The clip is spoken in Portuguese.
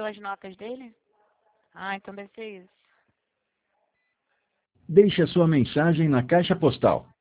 deu as notas dele? Ah, então deve ser isso. Deixe a sua mensagem na caixa postal